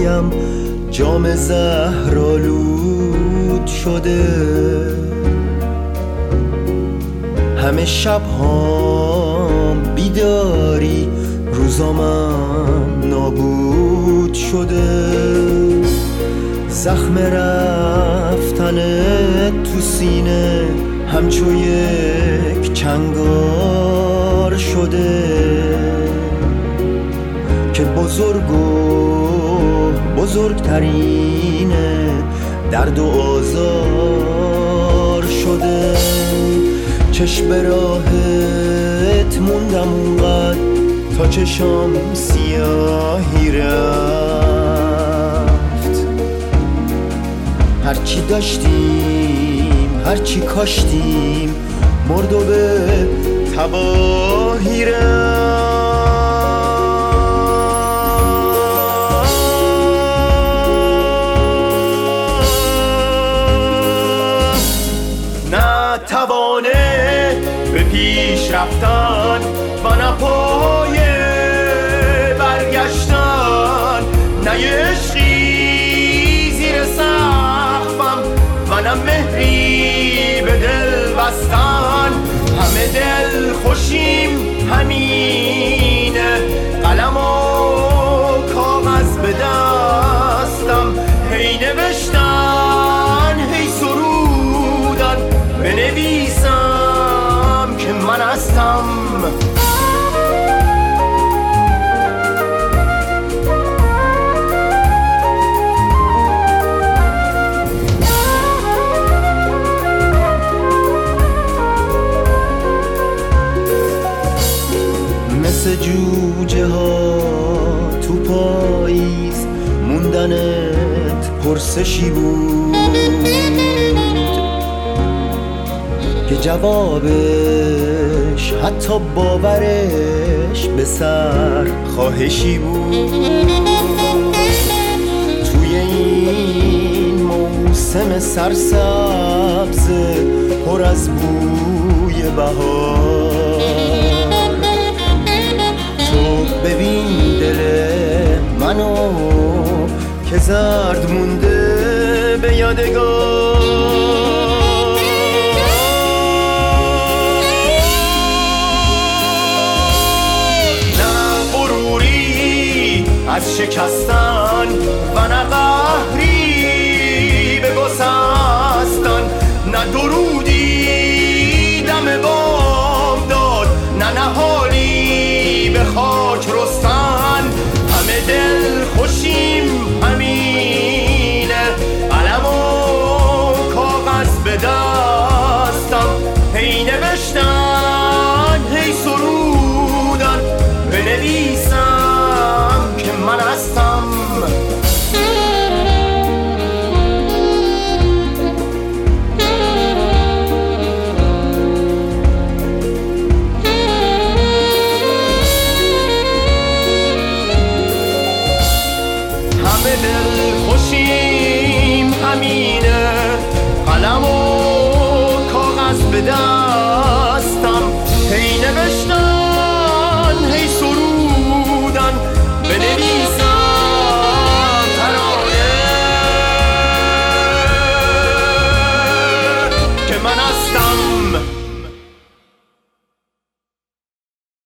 پایم جام زهرآلود شده، همه شب‌هام بیداری، روزامم نابود شده. زخم رفتن تو سینه همچو یک چنگار شده که بزرگ و بزرگترین درد و آزار شده. چشم به راهت موندم اونقدر تا چشام سیاهی رفت. هرچی داشتیم هرچی کاشتیم مرد و به تباهی رفت. نه توانه به پیش رفتن و نه پای برگشتن، نه یه عشقی زیر سقفم و نه مهری به دل بستن. همه دل خوشیم همینه، قلم و کاغذ به دستم، هی نوشتن هی سرودن، بنویسم که من هستم. مثل جوجه ها تو پاییز موندنت پرسشی بود که جوابش حتی باورش به سر خواهشی بود. توی این موسم سرسبز پر از بوی بهار، تو ببین دل منو که زرد مونده به یادگار. از شکستن و نه قهری به گسستن، نه درودی دم بام داد، نه نهالی به خاک رستن. همه دل خوشیم همینه، قلم و کاغذ به دستم، هی نوشتن هی سرودن، بنویسم که من هستم. همه دل خوشیم همین